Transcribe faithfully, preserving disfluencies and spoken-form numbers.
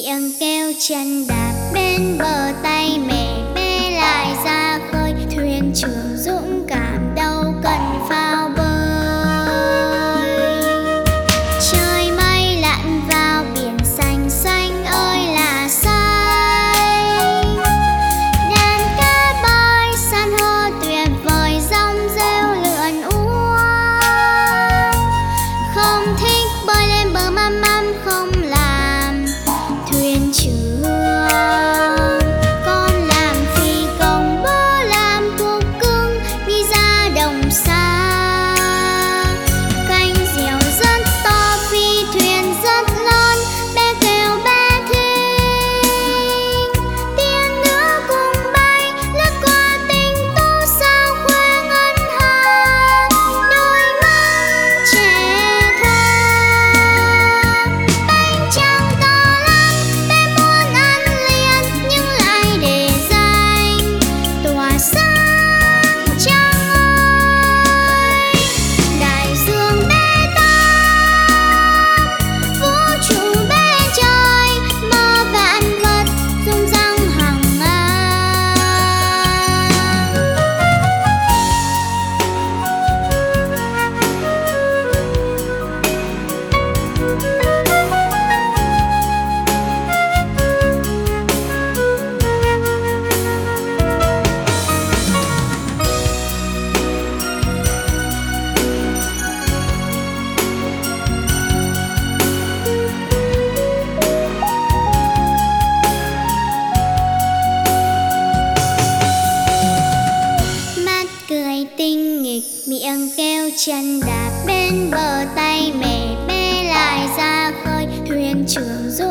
miệng kêu chân đạp bên bờ tay mẹ bê lại ra khơi. Thuyền trưởng dũng cảm đâu cần phao bơi. Trời mây lặn vào biển xanh xanh ơi là xanh. Đàn cá bơi san hô tuyệt vời rong rêu lượn úa. Không thích bơi lên bờ măm măm không làm thuyền trưởng. Con làm phi công, bố làm thú cưng đi ra đồng xa. Cánh diều rất to, phi thuyền rất lớn, bé kêu bé thích. Tiên nữ cùng bay lướt qua tinh tú sao khuya ngân hàng. Đôi mắt trẻ thơ bánh trắng to lắm, bé muốn ăn liền nhưng lại để dành tỏa sáng trăng ơi. Đại dương bê tắc, vũ trụ bê trời, mơ vạn vật rung răng hằng ngang. Mắt cười tinh nghịch, miệng kêu chân đạp bên bờ tay mẹ bê lại ra khơi. Thuyền trưởng